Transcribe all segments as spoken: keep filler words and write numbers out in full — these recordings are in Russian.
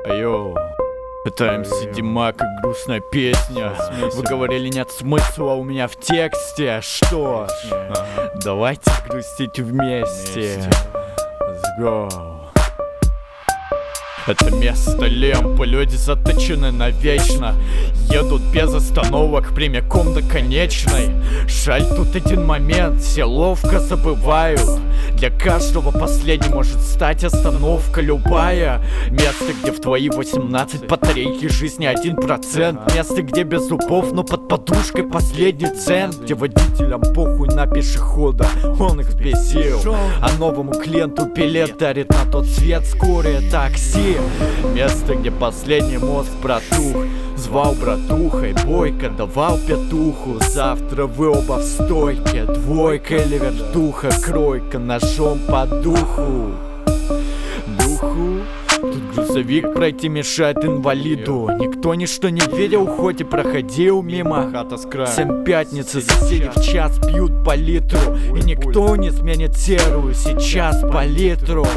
Айо, это эм си Димак и грустная песня. Вы говорили, нет смысла у меня в тексте. Что ж, давайте грустить вместе. Let's go. Это место лемпы, люди заточены навечно. Едут без остановок прямиком до конечной. Жаль, тут один момент, все ловко забывают. Для каждого последний может стать остановка любая. Место, где в твои восемнадцать батарейки жизни один процент. Место, где без зубов, но под подушкой последний цент. Где водителям похуй на пешехода, он их бесил. А новому клиенту билет дарит на тот свет скорое такси. Место, где последний мозг протух. Звал братухой, бойко давал петуху. Завтра вы оба в стойке, двойка или вертуха. Кройка ножом по духу. Духу? Тут грузовик пройти мешает инвалиду. Никто ничто не видел, хоть и проходил мимо. Семь пятницы, соседи в час пьют по литру. И никто не сменит серую сейчас по литру.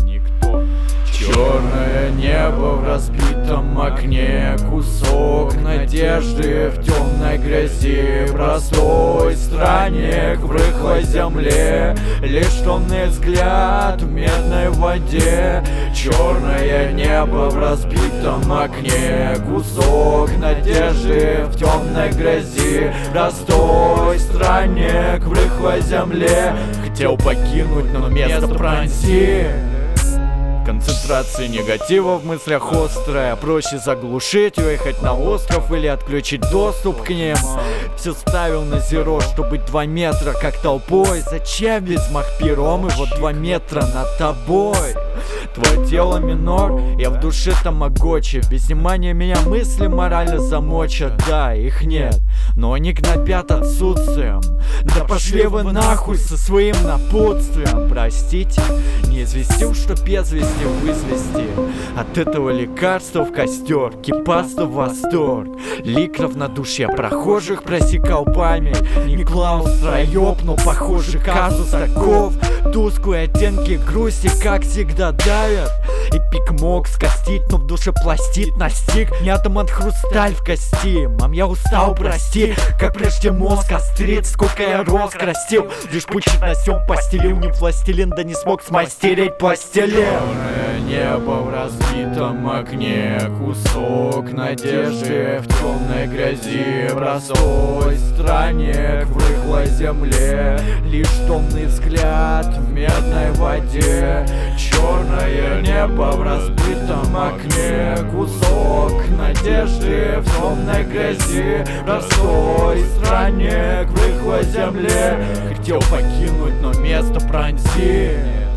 Черное небо в разбитом окне, кусок надежды в темной грязи, простой странник в рыхлой земле, лишь томный взгляд в медной воде. Черное небо в разбитом окне, кусок надежды в темной грязи, простой странник в рыхлой земле. Хотел покинуть, но место пронзи. Концентрация негатива в мыслях острая. Проще заглушить, уехать на остров или отключить доступ к ним. Все ставил на зеро, чтобы быть два метра как толпой. Зачем весь мах пером, и вот два метра над тобой. Твое тело минор, я в душе тамагочи. Без внимания меня мысли морально замочат. Да, их нет, но они гнобят отсутствием. Да пошли вы нахуй со своим напутствием. Простите, не известил, что без вести вызвести. От этого лекарства в костер, кипаста в восторг. Ликров на душе прохожих просекал память. Не клаустро ёб, но похоже казус таков. Тусклые оттенки грусти, как всегда, давят. И пик мог скостить, но в душе пластит настиг. Не атомат хрусталь в кости. Мам, я устал, прости. Как прежде мозг острит, сколько я рос, крастил. Лишь пучит на сём постелил. Не пластилин, да не смог смастерить пластилин. Небо в разбитом окне, кусок надежды в темной грязи, простой странник в рыхлой земле, лишь томный взгляд в медной воде. Черное небо в разбитом окне, кусок надежды в темной грязи, простой странник в рыхлой земле. Хотел покинуть, но место пронзи.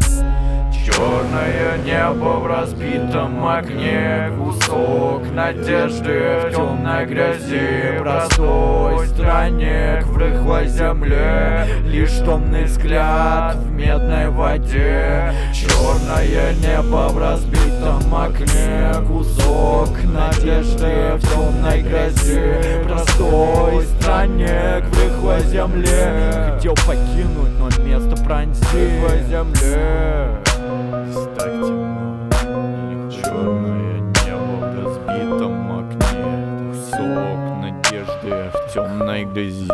Черное небо в разбитом окне, кусок надежды в темной грязи, простой странник в рыхлой земле, лишь томный взгляд в медной воде. Черное небо в разбитом окне, кусок надежды в темной грязи, простой странник в рыхлой земле. Хотел покинуть, но место пронзи. В рыхлой земле. Так темно, черное небо в разбитом окне, кусок надежды в темной грязи.